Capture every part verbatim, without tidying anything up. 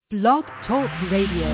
Blog Talk Radio.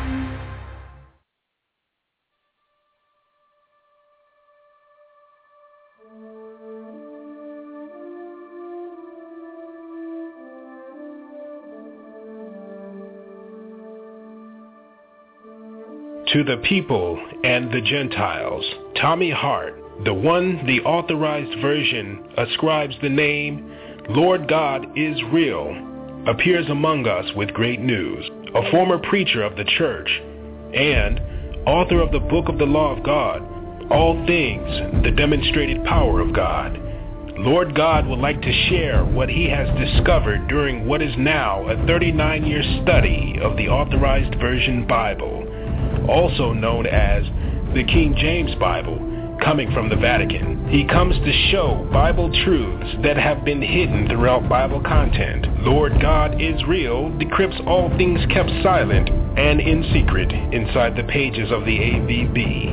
To the people and the Gentiles, Tommy Hart, the one the authorized version ascribes the name Lord God is Real, appears among us with great news. A former preacher of the church and author of the Book of the Law of God, All Things, the Demonstrated Power of God, Lord God would like to share what he has discovered during what is now a thirty-nine year study of the Authorized Version Bible, also known as the King James Bible, coming from the Vatican. He comes to show Bible truths that have been hidden throughout Bible content. Lord God is Real decrypts all things kept silent and in secret inside the pages of the A V B,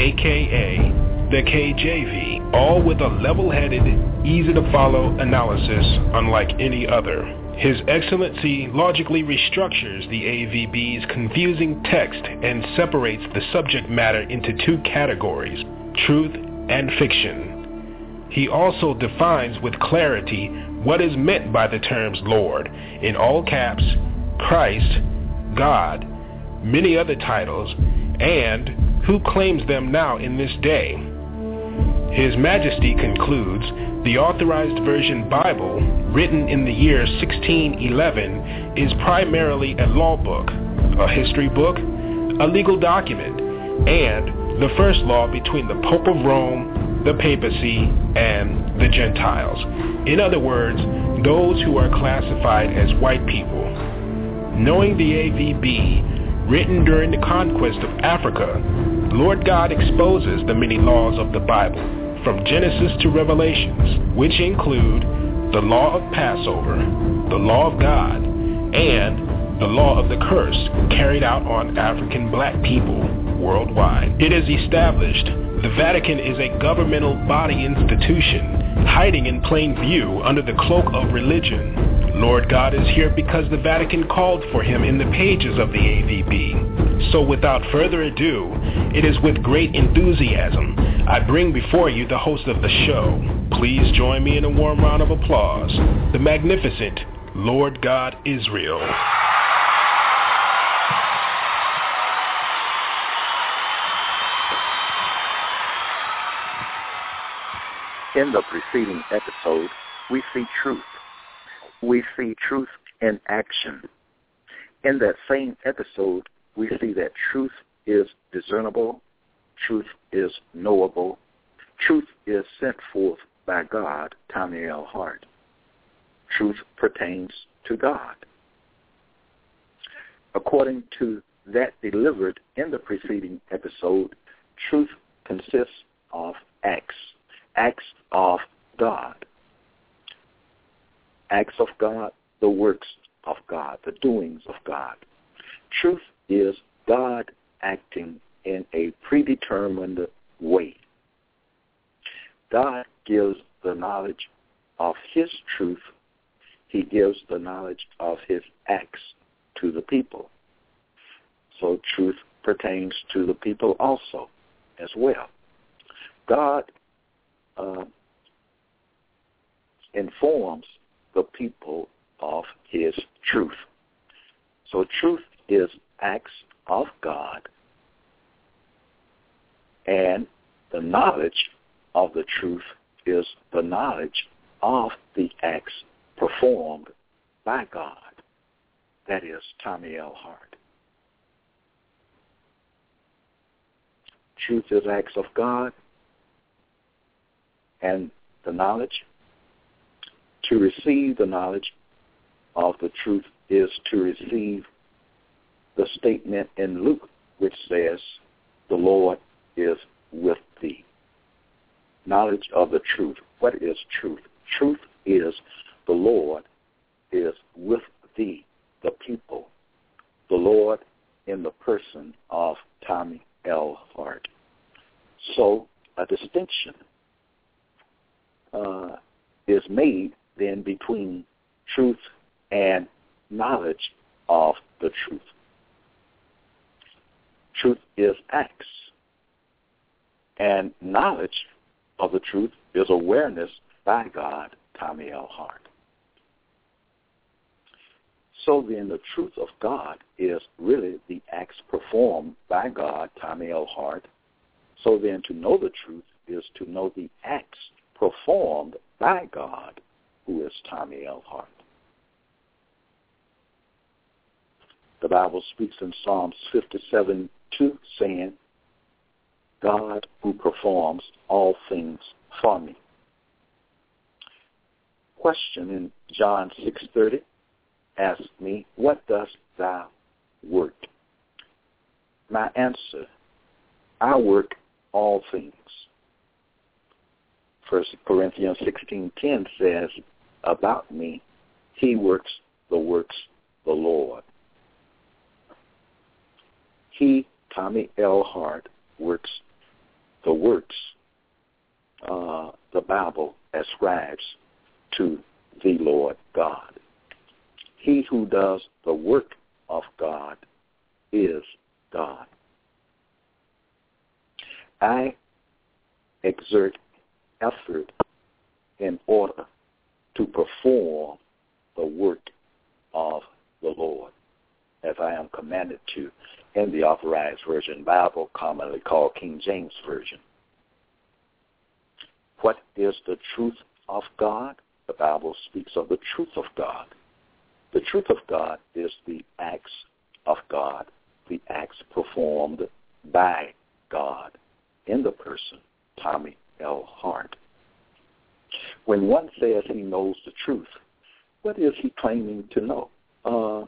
aka the K J V, all with a level-headed, easy-to-follow analysis unlike any other. His Excellency logically restructures the A V B's confusing text and separates the subject matter into two categories, truth and fiction. He also defines with clarity what is meant by the terms Lord, in all caps, Christ, God, many other titles, and who claims them now in this day. His Majesty concludes the Authorized Version Bible, written in the year sixteen eleven, is primarily a law book, a history book, a legal document, and the first law between the Pope of Rome, the papacy, and the Gentiles. In other words, those who are classified as white people. Knowing the A V B, written during the conquest of Africa, Lord God exposes the many laws of the Bible, from Genesis to Revelations, which include the law of Passover, the law of God, and the law of the curse carried out on African black people worldwide. It is established the Vatican is a governmental body institution, hiding in plain view under the cloak of religion. Lord God is here because the Vatican called for him in the pages of the A V B. So without further ado, it is with great enthusiasm I bring before you the host of the show. Please join me in a warm round of applause, the magnificent Lord God is Real. In the preceding episode, we see truth. We see truth in action. In that same episode, we see that truth is discernible, truth is knowable, truth is sent forth by God, Tommy L. Hart. Truth pertains to God. According to that delivered in the preceding episode, truth consists of acts, acts of God. Acts of God, the works of God, the doings of God. Truth is God acting in a predetermined way. God gives the knowledge of his truth. He gives the knowledge of his acts to the people. So truth pertains to the people also as well. God uh, informs the people of his truth. So truth is acts of God, and the knowledge of the truth is the knowledge of the acts performed by God. That is Tommy L. Hart. Truth is acts of God, and the knowledge. To receive the knowledge of the truth is to receive the statement in Luke which says, the Lord is with thee. Knowledge of the truth. What is truth? Truth is the Lord is with thee, the people. The Lord in the person of Tommy L. Hart. So a distinction uh, is made then between truth and knowledge of the truth. Truth is acts. And knowledge of the truth is awareness by God, Tommy L. Hart. So then the truth of God is really the acts performed by God, Tommy L. Hart. So then to know the truth is to know the acts performed by God, who is Tommy L. Hart. The Bible speaks in Psalms fifty-seven two, saying, God who performs all things for me. Question in John six thirty asks me, what dost thou work? My answer, I work all things. First Corinthians sixteen ten says about me, he works the works of the Lord. He, Tommy L. Hart, works the works uh, the Bible ascribes to the Lord God. He who does the work of God is God. I exert effort in order to perform the work of the Lord, as I am commanded to in the Authorized Version Bible, commonly called King James Version. What is the truth of God? The Bible speaks of the truth of God. The truth of God is the acts of God, the acts performed by God in the person, Tommy L. Hart. When one says he knows the truth, what is he claiming to know? Uh,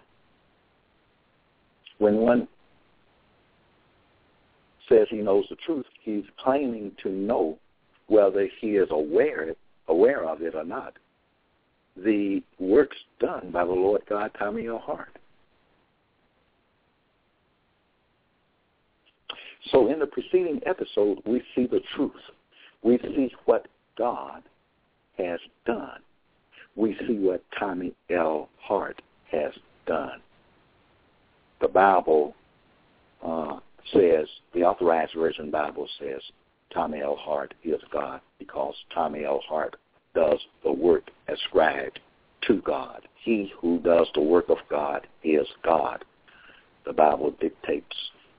when one says he knows the truth, he's claiming to know whether he is aware aware of it or not. The works done by the Lord God, Tommy L. Hart. So in the preceding episode, we see the truth. We see what God has done. We see what Tommy L. Hart has done. The Bible uh, says, the Authorized Version Bible says, Tommy L. Hart is God because Tommy L. Hart does the work ascribed to God. He who does the work of God is God, the Bible dictates.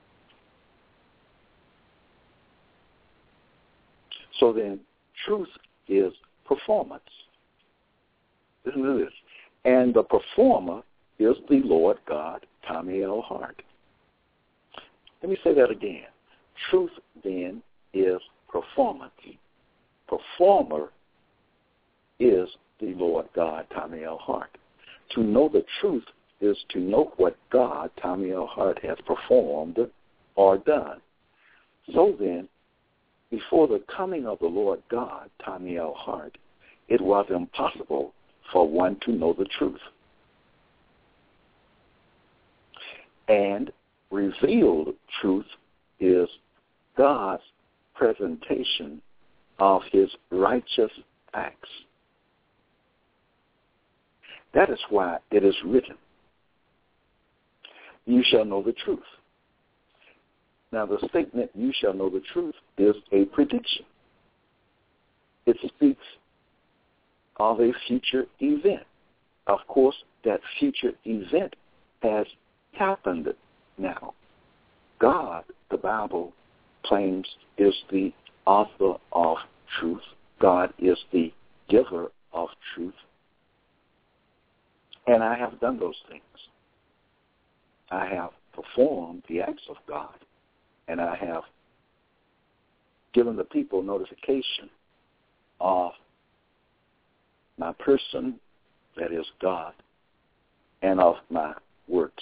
So then, truth is performance. Listen to this. And the performer is the Lord God, Tommy L. Hart. Let me say that again. Truth, then, is performance. Performer is the Lord God, Tommy L. Hart. To know the truth is to know what God, Tommy L. Hart, has performed or done. So then, before the coming of the Lord God, Tommy L. Hart, it was impossible for one to know the truth. And revealed truth is God's presentation of his righteous acts. That is why it is written, you shall know the truth. Now the statement, you shall know the truth, is a prediction. It speaks of a future event. Of course, that future event has happened now. God, the Bible claims, is the author of truth. God is the giver of truth. And I have done those things. I have performed the acts of God. And I have given the people notification of my person, that is God, and of my works.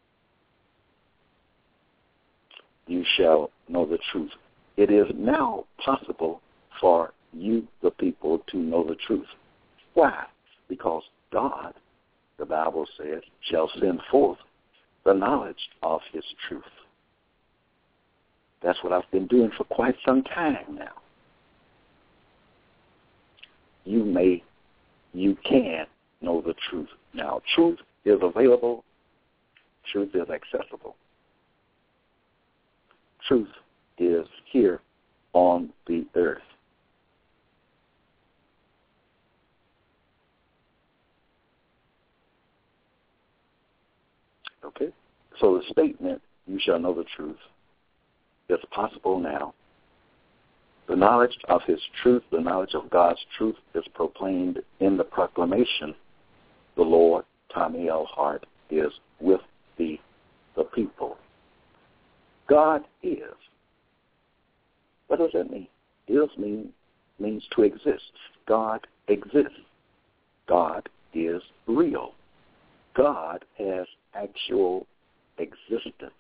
You shall know the truth. It is now possible for you, the people, to know the truth. Why? Because God, the Bible says, shall send forth the knowledge of his truth. That's what I've been doing for quite some time now. You may, you can know the truth now. Truth is available Truth is accessible. Truth is here on the earth. Okay? So the statement, you shall know the truth, is possible now. The knowledge of his truth, the knowledge of God's truth is proclaimed in the proclamation, the Lord, Tommy L. Hart, is with the, the people. God is. What does that mean? Is mean, means to exist. God exists. God is real. God has actual existence.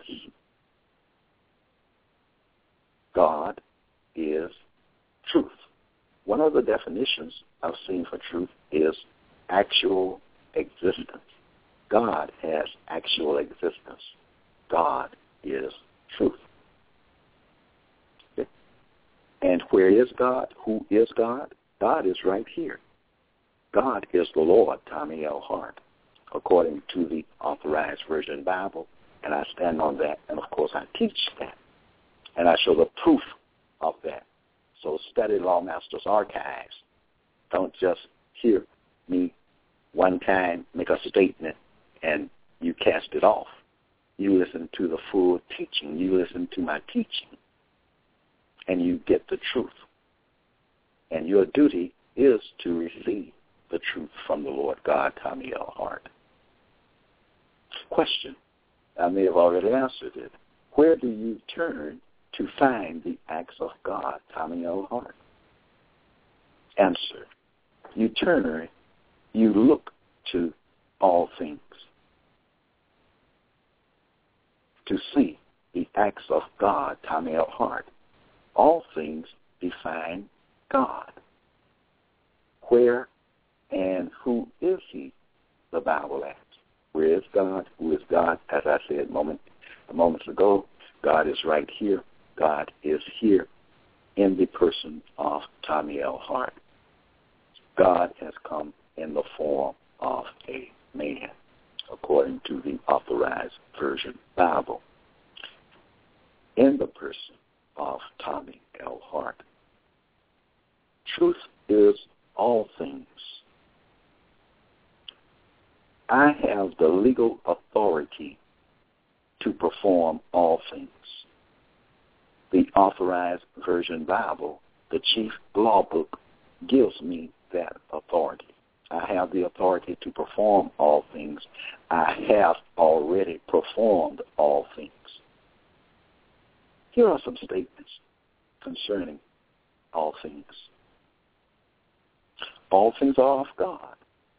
God is truth. One of the definitions I've seen for truth is actual existence. God has actual existence. God is truth. Okay. And where is God? Who is God? God is right here. God is the Lord, Tommy L. Hart, according to the Authorized Version Bible, and I stand on that, and of course I teach that, and I show the proof of that. So study Lawmaster's Archives. Don't just hear me one time make a statement and you cast it off. You listen to the full teaching. You listen to my teaching, and you get the truth. And your duty is to receive the truth from the Lord God, Tommy L. Hart. Question. I may have already answered it. Where do you turn to find the acts of God, Tommy L. Hart? Answer. You turn, you look to all things to see the acts of God, Tommy L. Hart. All things define God. Where and who is he? The Bible asks. Where is God? Who is God? As I said moment, moments ago, God is right here. God is here in the person of Tommy L. Hart. God has come in the form of a man, according to the Authorized Version Bible, in the person of Tommy L. Hart. Truth is all things. I have the legal authority to perform all things. The Authorized Version Bible, the chief law book, gives me that authority. I have the authority to perform all things. I have already performed all things. Here are some statements concerning all things. All things are of God.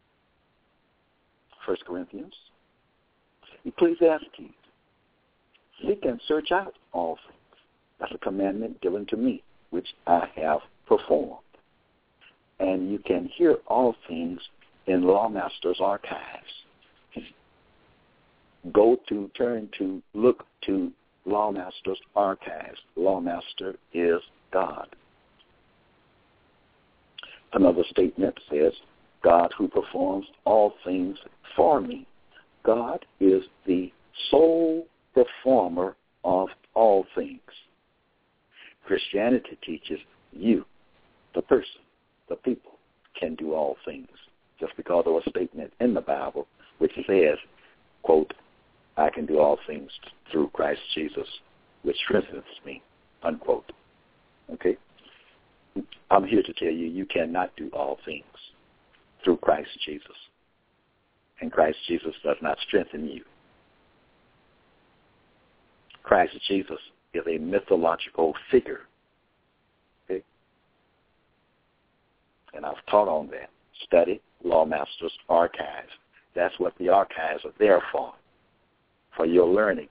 First Corinthians. Ecclesiastes. Seek and search out all things. That's a commandment given to me, which I have performed. And you can hear all things in Lawmaster's Archives. Go to, turn to, look to Lawmaster's Archives. Lawmaster is God. Another statement says, God who performs all things for me. God is the sole performer of all things. Christianity teaches you, the person, the people, can do all things. Just because of a statement in the Bible which says, quote, I can do all things through Christ Jesus, which strengthens me, unquote. Okay? I'm here to tell you, you cannot do all things through Christ Jesus. And Christ Jesus does not strengthen you. Christ Jesus is a mythological figure. Okay? And I've taught on that. Study Lawmaster's Archives. That's what the archives are there for, for your learning.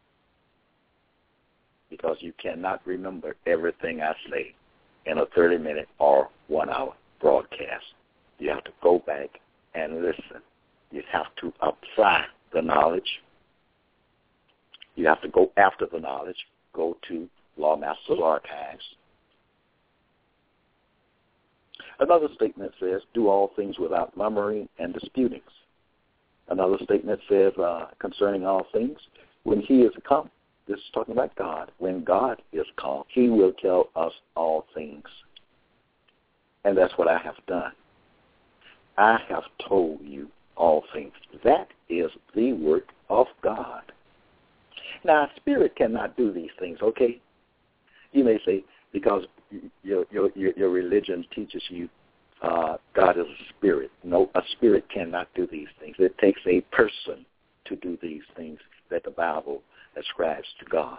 Because you cannot remember everything I say in a thirty-minute or one-hour broadcast. You have to go back and listen. You have to apply the knowledge. You have to go after the knowledge. Go to Lawmaster's Archives. Another statement says, do all things without murmuring and disputings. Another statement says uh, concerning all things, when he is come, this is talking about God, when God is come, he will tell us all things. And that's what I have done. I have told you all things. That is the work of God. Now, spirit cannot do these things, okay? You may say, because your your your, your religion teaches you uh, God is a spirit. No, a spirit cannot do these things. It takes a person to do these things that the Bible ascribes to God.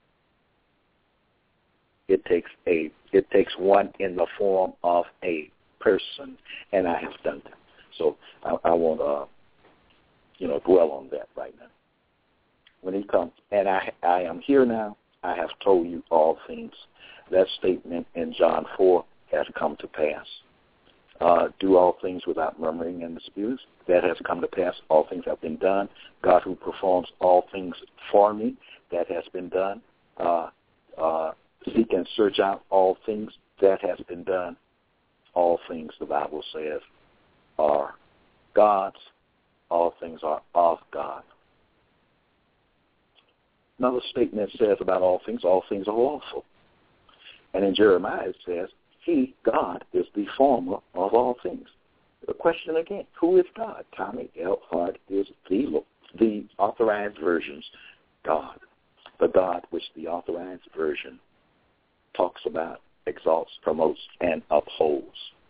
It takes a it takes one in the form of a person, and I have done that. So I, I won't, uh, you know, dwell on that right now. When he comes, and I I am here now, I have told you all things. That statement in John four has come to pass. Uh, do all things without murmuring and disputes. That has come to pass. All things have been done. God who performs all things for me, that has been done. Uh, uh, seek and search out all things, that has been done. All things, the Bible says, are God's. All things are of God. Another statement says about all things, all things are lawful. And in Jeremiah it says, he, God, is the former of all things. The question again, who is God? Tommy L. Hart is the, the authorized version's God. The God which the authorized version talks about, exalts, promotes, and upholds.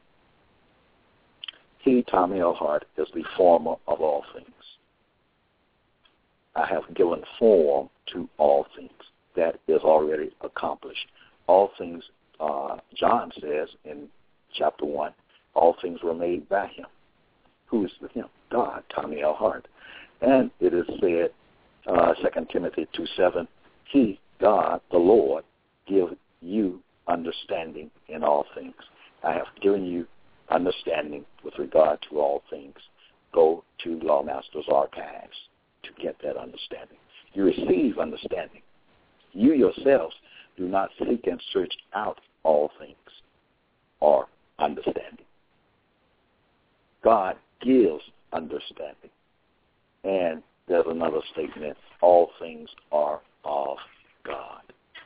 He, Tommy L. Hart, is the former of all things. I have given form to all things. That is already accomplished. All things, uh, John says in chapter one, all things were made by him. Who is the him? God, Tommy L. Hart. And it is said, uh, Second Timothy two seven, he, God, the Lord, give you understanding in all things. I have given you understanding with regard to all things. Go to Lawmaster's Archives to get that understanding. You receive understanding. You yourselves do not seek and search out all things or understanding. God gives understanding. And there's another statement, all things are of God.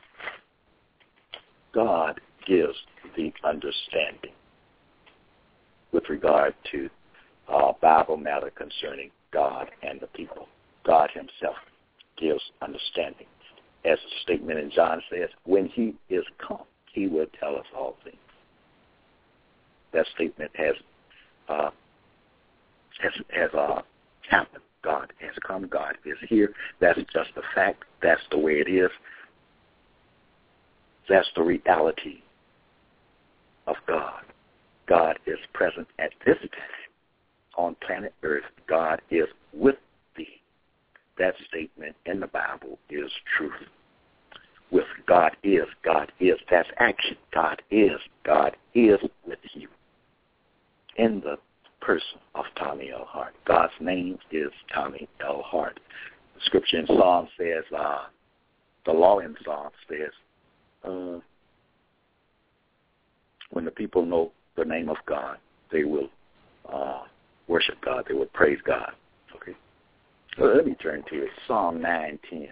God gives the understanding with regard to uh, Bible matter concerning God and the people. God himself gives understanding. As the statement in John says, when he is come, he will tell us all things. That statement has uh, has, has uh, happened. God has come. God is here. That's just a fact. That's the way it is. That's the reality of God. God is present at this time on planet Earth. God is with thee. That statement in the Bible is truth. With God is, God is. That's action. God is. God is with you. In the person of Tommy L. Hart. God's name is Tommy L. Hart. The scripture in Psalm says, uh, the law in Psalm says, uh, when the people know the name of God, they will uh, worship God. They will praise God. Okay. So let me turn to it. Psalm nine ten.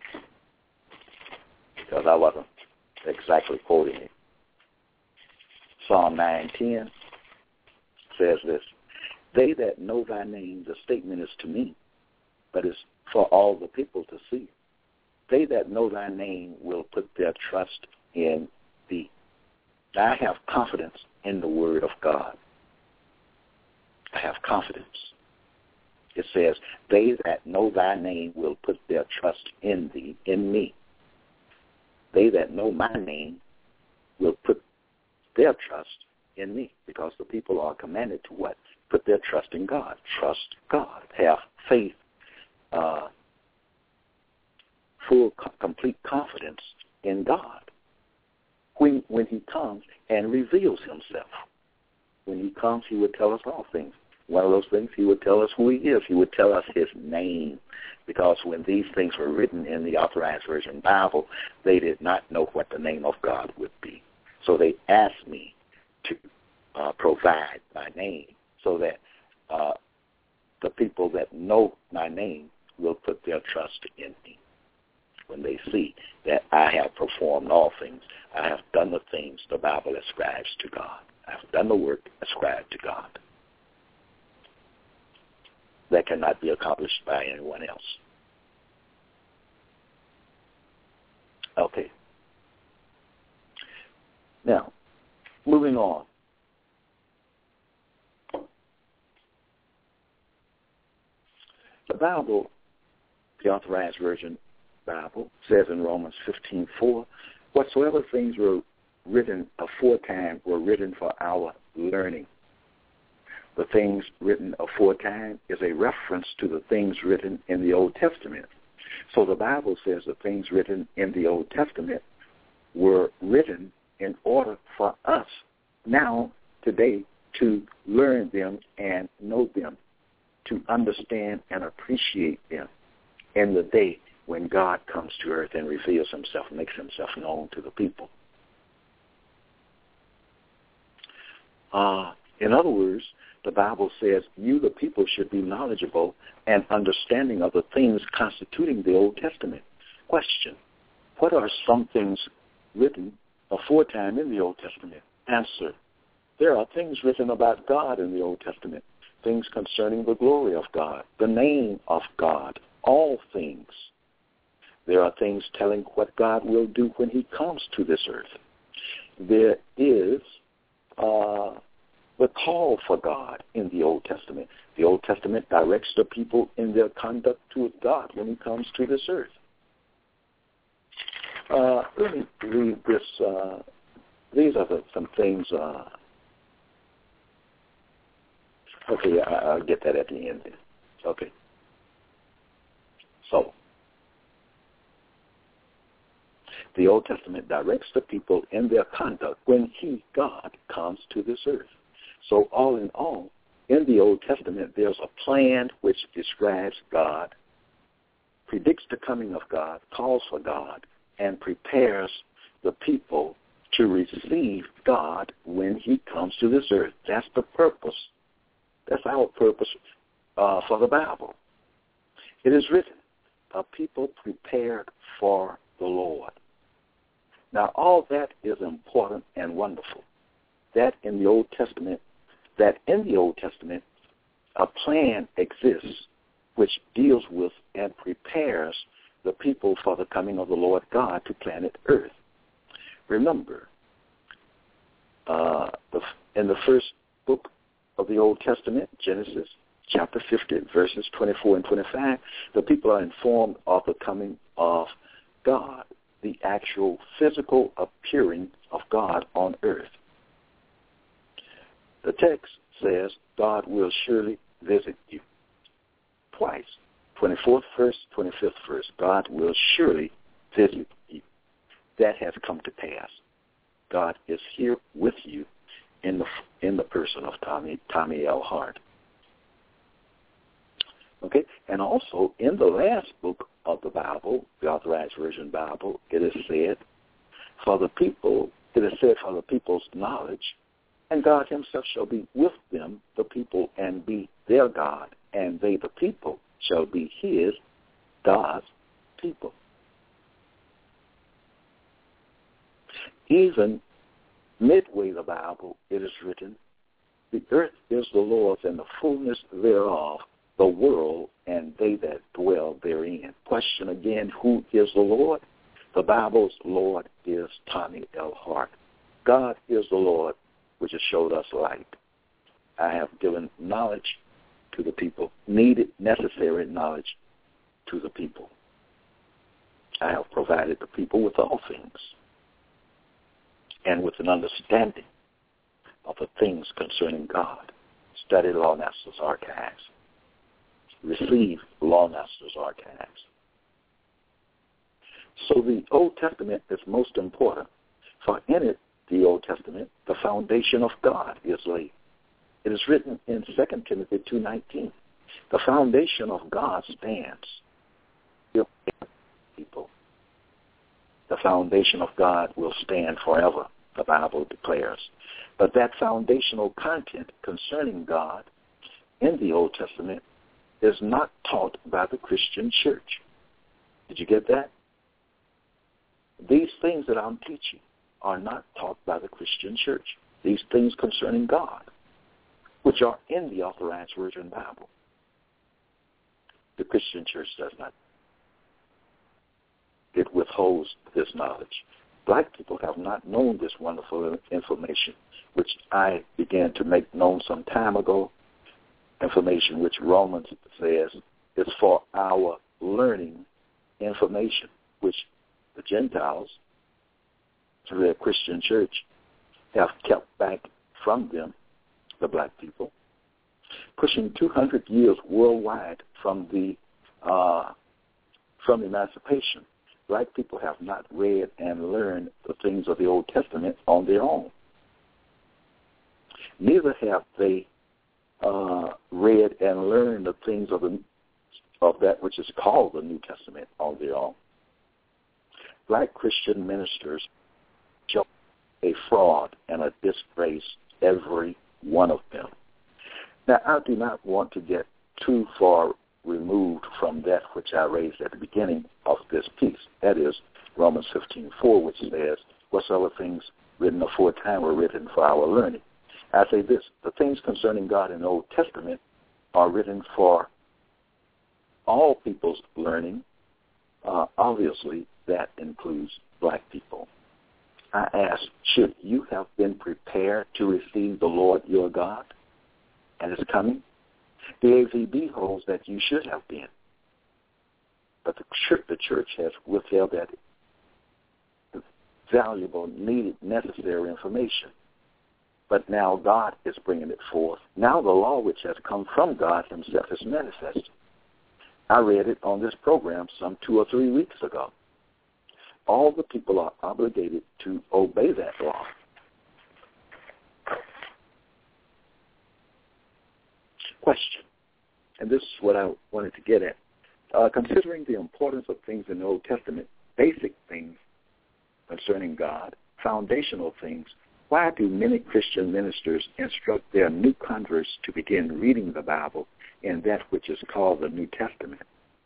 Because I wasn't exactly quoting it. Psalm nine ten says this, they that know thy name, the statement is to me, but it's for all the people to see. They that know thy name will put their trust in thee. I have confidence in the word of God. I have confidence. It says, they that know thy name will put their trust in thee, in me. They that know my name will put their trust in me, because the people are commanded to what? Put their trust in God. Trust God. Have faith, uh, full, complete confidence in God. When, when he comes and reveals himself. When he comes, he would tell us all things. One of those things, he would tell us who he is. He would tell us his name. Because when these things were written in the Authorized Version Bible, they did not know what the name of God would be. So they asked me to uh, provide my name so that uh, the people that know my name will put their trust in me when they see that I have performed all things. I have done the things the Bible ascribes to God. I have done the work ascribed to God that cannot be accomplished by anyone else. Okay. Now, moving on. The Bible, the Authorized Version Bible, says in Romans fifteen four, whatsoever things were written aforetime were written for our learning. The things written aforetime is a reference to the things written in the Old Testament. So the Bible says the things written in the Old Testament were written in order for us now, today, to learn them and know them, to understand and appreciate them in the day when God comes to earth and reveals himself, makes himself known to the people. Uh, in other words, the Bible says you, the people, should be knowledgeable and understanding of the things constituting the Old Testament. Question, what are some things written aforetime in the Old Testament? Answer, there are things written about God in the Old Testament, things concerning the glory of God, the name of God, all things. There are things telling what God will do when he comes to this earth. There is uh, the call for God in the Old Testament. The Old Testament directs the people in their conduct toward God when he comes to this earth. Uh, let me read this. Uh, these are the, some things. Uh, okay, I, I'll get that at the end. Okay. So, the Old Testament directs the people in their conduct when he, God, comes to this earth. So all in all, in the Old Testament, there's a plan which describes God, predicts the coming of God, calls for God, and prepares the people to receive God when he comes to this earth. That's the purpose. That's our purpose uh, for the Bible. It is written, a people prepared for the Lord. Now, all that is important and wonderful. That in the Old Testament, that in the Old Testament, a plan exists which deals with and prepares the people for the coming of the Lord God to planet Earth. Remember, uh, the, in the first book of the Old Testament, Genesis chapter fifty, verses twenty-four and twenty-five, the people are informed of the coming of God, the actual physical appearing of God on earth. The text says God will surely visit you. Twice, twenty-fourth verse, twenty-fifth verse, God will surely visit you. That has come to pass. God is here with you in the in the person of Tommy Tommy L. Hart. Okay, and also in the last book of the Bible, the Authorized Version Bible, it is said, for the people, it is said for the people's knowledge, and God himself shall be with them, the people, and be their God, and they, the people, shall be his, God's people. Even midway the Bible, it is written, the earth is the Lord's and the fullness thereof, the world and they that dwell therein. Question again, who is the Lord? The Bible's Lord is Tommy L. Hart. God is the Lord, which has showed us light. I have given knowledge to the people, needed, necessary knowledge to the people. I have provided the people with all things and with an understanding of the things concerning God. Study Lawmaster's Archives. Receive Lawmaster's Archives. So the Old Testament is most important, for in it, the Old Testament, the foundation of God is laid. It is written in Second Timothy two nineteen. The foundation of God stands. People. The foundation of God will stand forever, the Bible declares. But that foundational content concerning God in the Old Testament is not taught by the Christian church. Did you get that? These things that I'm teaching are not taught by the Christian church. These things concerning God, which are in the Authorized Version Bible. The Christian church does not. It withholds this knowledge. Black people have not known this wonderful information, which I began to make known some time ago, information which Romans says is for our learning information, which the Gentiles, through their Christian church, have kept back from them, the black people, pushing two hundred years worldwide from the uh, from emancipation. Black people have not read and learned the things of the Old Testament on their own. Neither have they uh, read and learned the things of the of that which is called the New Testament on their own. Black Christian ministers show a fraud and a disgrace, every one of them. Now, I do not want to get too far removed from that which I raised at the beginning of this piece. That is Romans fifteen four, which says, whatsoever things written aforetime were written for our learning. I say this, the things concerning God in the Old Testament are written for all people's learning. Uh, obviously, that includes black people. I ask, should you have been prepared to receive the Lord your God and his coming? The A V B holds that you should have been. But the church, the church has withheld that valuable, needed, necessary information. But now God is bringing it forth. Now the law which has come from God himself is manifested. I read it on this program some two or three weeks ago. All the people are obligated to obey that law. Question, and this is what I wanted to get at. Uh, considering the importance of things in the Old Testament, basic things concerning God, foundational things, why do many Christian ministers instruct their new converts to begin reading the Bible in that which is called the New Testament?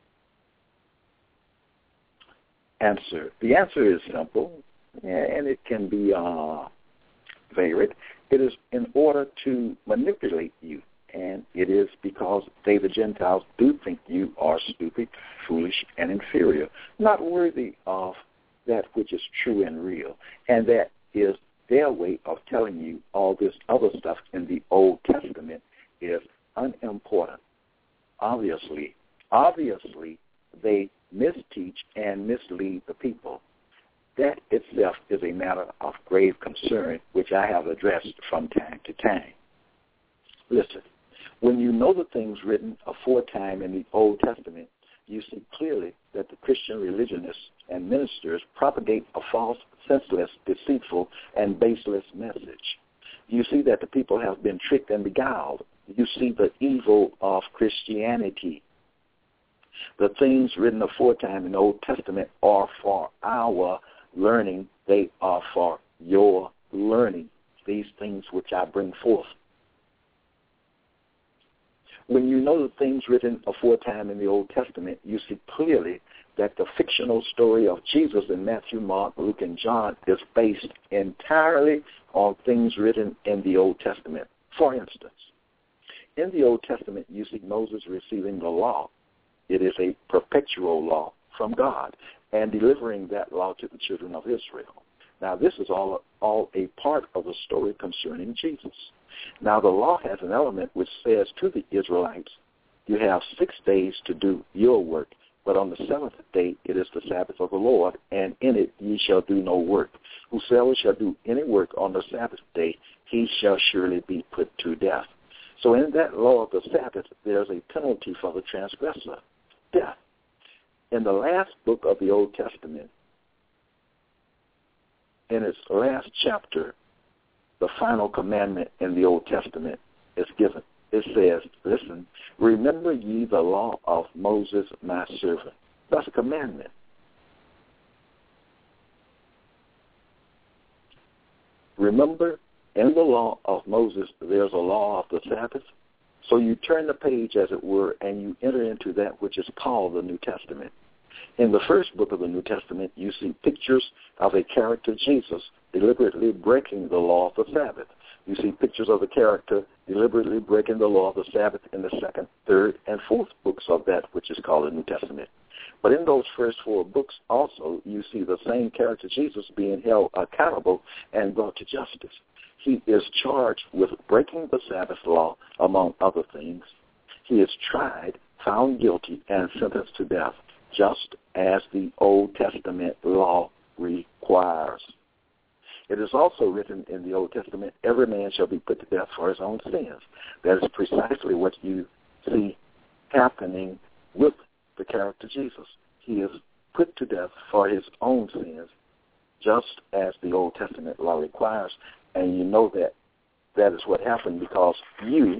Answer. The answer is simple, and it can be uh, varied. It is in order to manipulate you, and it is because they, the Gentiles, do think you are stupid, foolish, and inferior, not worthy of that which is true and real, and that is their way of telling you all this other stuff in the Old Testament is unimportant. Obviously, obviously, they misteach and mislead the people. That itself is a matter of grave concern, which I have addressed from time to time. Listen, when you know the things written aforetime in the Old Testament, you see clearly that the Christian religionists and ministers propagate a false, senseless, deceitful, and baseless message. You see that the people have been tricked and beguiled. You see the evil of Christianity. The things written aforetime in the Old Testament are for our learning. They are for your learning, these things which I bring forth. When you know the things written aforetime in the Old Testament, you see clearly that the fictional story of Jesus in Matthew, Mark, Luke, and John is based entirely on things written in the Old Testament. For instance, in the Old Testament, you see Moses receiving the law. It is a perpetual law from God, and delivering that law to the children of Israel. Now, this is all, all a part of the story concerning Jesus. Now, the law has an element which says to the Israelites, you have six days to do your work, but on the seventh day it is the Sabbath of the Lord, and in it ye shall do no work. Whosoever shall do any work on the Sabbath day, he shall surely be put to death. So in that law of the Sabbath, there's a penalty for the transgressor, death. In the last book of the Old Testament, in its last chapter, the final commandment in the Old Testament is given. It says, listen, remember ye the law of Moses my servant. That's a commandment. Remember, in the law of Moses, there's a law of the Sabbath. So you turn the page, as it were, and you enter into that which is called the New Testament. In the first book of the New Testament, you see pictures of a character, Jesus, deliberately breaking the law of the Sabbath. You see pictures of the character deliberately breaking the law of the Sabbath in the second, third, and fourth books of that which is called the New Testament. But in those first four books also, you see the same character, Jesus, being held accountable and brought to justice. He is charged with breaking the Sabbath law, among other things. He is tried, found guilty, and sentenced to death, just as the Old Testament law requires. It is also written in the Old Testament, every man shall be put to death for his own sins. That is precisely what you see happening with the character Jesus. He is put to death for his own sins, just as the Old Testament law requires. And you know that that is what happened because you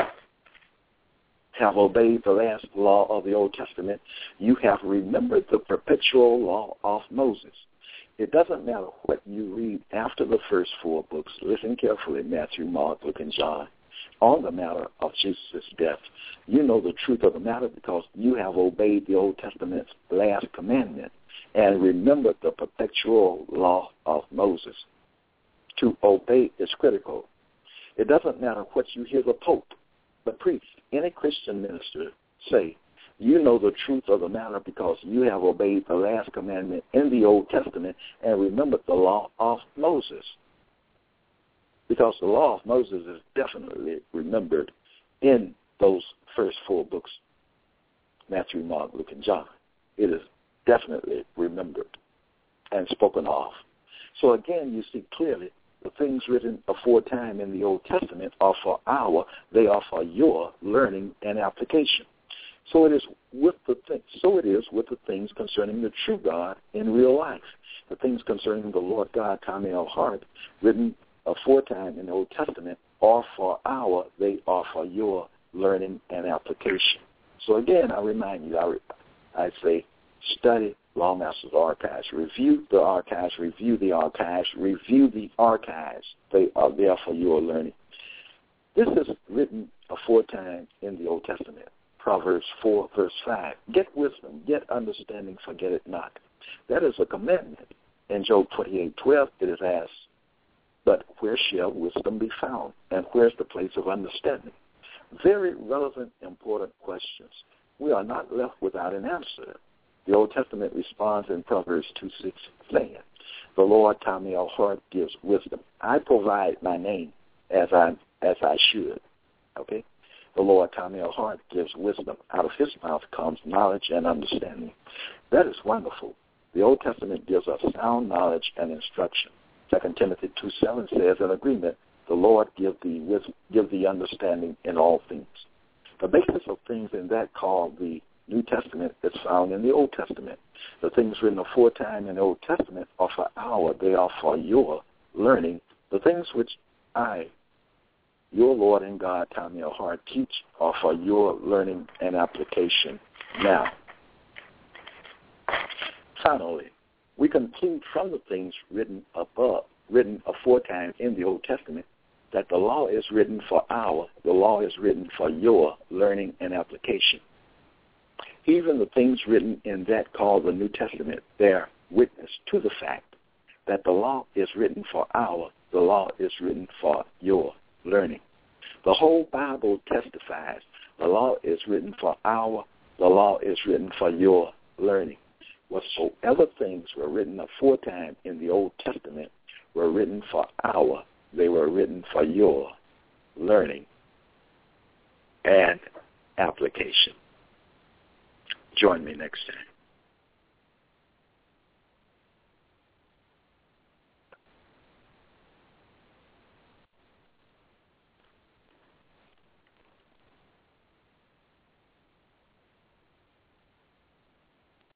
have obeyed the last law of the Old Testament. You have remembered the perpetual law of Moses. It doesn't matter what you read after the first four books. Listen carefully, Matthew, Mark, Luke, and John, on the matter of Jesus' death. You know the truth of the matter because you have obeyed the Old Testament's last commandment and remembered the perpetual law of Moses. To obey is critical. It doesn't matter what you hear the Pope, the priest, any Christian minister say. You know the truth of the matter because you have obeyed the last commandment in the Old Testament and remembered the law of Moses. Because the law of Moses is definitely remembered in those first four books, Matthew, Mark, Luke, and John. It is definitely remembered and spoken of. So again, you see clearly the things written aforetime in the Old Testament are for our, they are for your learning and application. So it is with the th- so it is with the things concerning the true God in real life. The things concerning the Lord God, Tommy L. Hart, written aforetime in the Old Testament, are for our, they are for your learning and application. So again, I remind you, I, re- I say, study Lawmaster's Archives. Review the archives, review the archives, review the archives. They are there for your learning. This is written aforetime in the Old Testament. Proverbs four, verse five. Get wisdom, get understanding, forget it not. That is a commandment. In Job twenty-eight, twelve, it is asked, but where shall wisdom be found? And where's the place of understanding? Very relevant, important questions. We are not left without an answer. The Old Testament responds in Proverbs two, six, saying, the Lord, Tommy L. Hart, gives wisdom. I provide my name as I as I should. Okay? The Lord, Tommy L. Hart, gives wisdom. Out of his mouth comes knowledge and understanding. That is wonderful. The Old Testament gives us sound knowledge and instruction. Second Timothy two, seven says in agreement, the Lord give the wisdom, give the understanding in all things. The basis of things in that called the New Testament is found in the Old Testament. The things written aforetime in the Old Testament are for our, they are for your learning. The things which I, your Lord and God, Tommy L. Hart, teach are for your learning and application now. Finally, we conclude from the things written above, written aforetime in the Old Testament, that the law is written for our, the law is written for your learning and application. Even the things written in that called the New Testament bear witness to the fact that the law is written for our, the law is written for your learning. The whole Bible testifies the law is written for our, the law is written for your learning. Whatsoever things were written aforetime in the Old Testament were written for our, they were written for your learning and application. Join me next time.